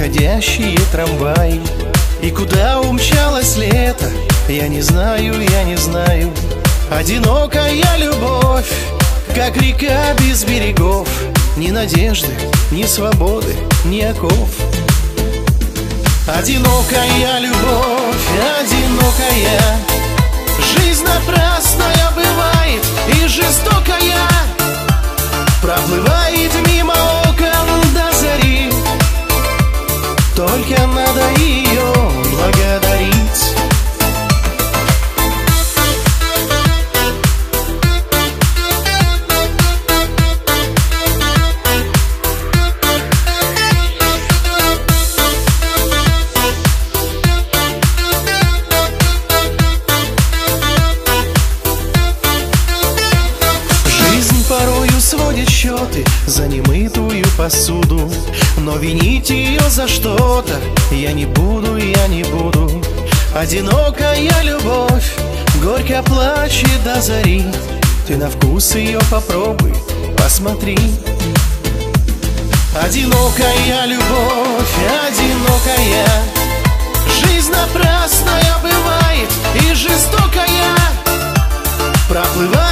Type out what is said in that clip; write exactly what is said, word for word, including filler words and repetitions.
уходящие трамваи. И куда умчалось лето, я не знаю, я не знаю. Одинокая любовь, как река без берегов. Ни надежды, ни свободы, ни оков. Одинокая любовь, одинокая. Жизнь напрасная бывает и жестокая. Проплывает мимо окон до зари. Только надо ее благодарить. Порою сводит счеты за немытую посуду, но винить ее за что-то я не буду, я не буду. Одинокая любовь горько плачет до зари. Ты на вкус ее попробуй, посмотри. Одинокая любовь, одинокая. Жизнь напрасная бывает и жестокая. Проплывает